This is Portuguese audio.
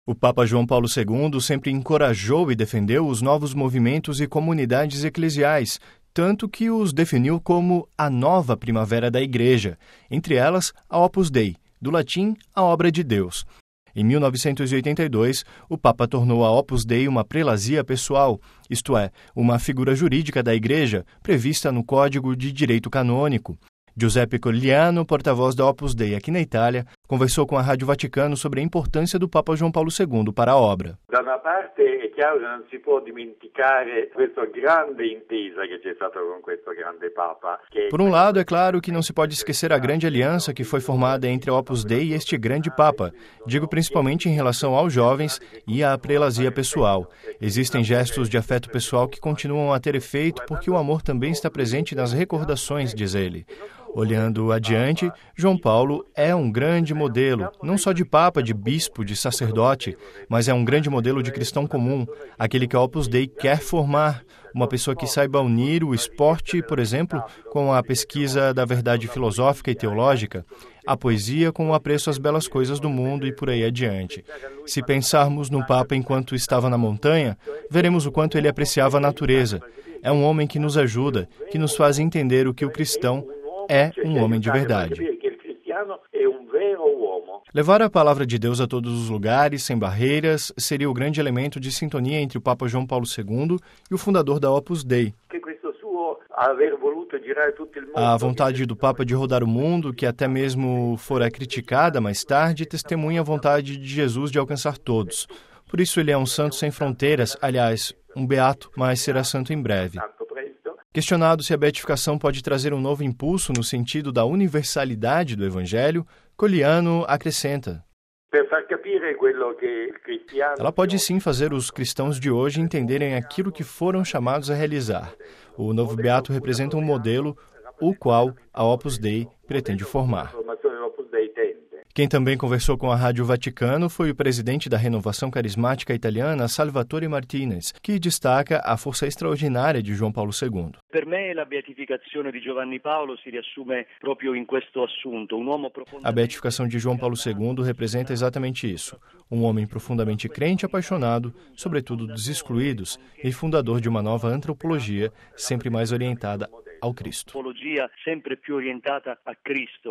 O Papa João Paulo II sempre encorajou e defendeu os novos movimentos e comunidades eclesiais, tanto que os definiu como a nova primavera da Igreja, entre elas a Opus Dei, do latim a obra de Deus. Em 1982, o Papa tornou a Opus Dei uma prelazia pessoal, isto é, uma figura jurídica da Igreja prevista no Código de Direito Canônico. Giuseppe Colliano, porta-voz da Opus Dei aqui na Itália, conversou com a Rádio Vaticano sobre a importância do Papa João Paulo II para a obra. Da una parte è chiaro che non si può dimenticare questa grande intesa che c'è stata con questo grande Papa. Por um lado, é claro que não se pode esquecer a grande aliança que foi formada entre a Opus Dei e este grande Papa, digo principalmente em relação aos jovens e à prelazia pessoal. Existem gestos de afeto pessoal que continuam a ter efeito porque o amor também está presente nas recordações, diz ele. Olhando adiante, João Paulo é um grande modelo, não só de papa, de bispo, de sacerdote, mas é um grande modelo de cristão comum, aquele que a Opus Dei quer formar, uma pessoa que saiba unir o esporte, por exemplo, com a pesquisa da verdade filosófica e teológica, a poesia com o apreço às belas coisas do mundo e por aí adiante. Se pensarmos no Papa enquanto estava na montanha, veremos o quanto ele apreciava a natureza. É um homem que nos ajuda, que nos faz entender o que o cristão é um homem de verdade. Levar a palavra de Deus a todos os lugares, sem barreiras, seria o grande elemento de sintonia entre o Papa João Paulo II e o fundador da Opus Dei. A vontade do Papa de rodar o mundo, que até mesmo fora criticada mais tarde, testemunha a vontade de Jesus de alcançar todos. Por isso ele é um santo sem fronteiras, aliás, um beato, mas será santo em breve. Questionado se a beatificação pode trazer um novo impulso no sentido da universalidade do Evangelho, Colliano acrescenta: ela pode sim fazer os cristãos de hoje entenderem aquilo que foram chamados a realizar. O novo beato representa um modelo, o qual a Opus Dei pretende formar. Quem também conversou com a Rádio Vaticano foi o presidente da Renovação Carismática Italiana, Salvatore Martinez, que destaca a força extraordinária de João Paulo II. A beatificação de João Paulo II representa exatamente isso. Um homem profundamente crente e apaixonado, sobretudo dos excluídos, e fundador de uma nova antropologia sempre mais orientada ao Cristo.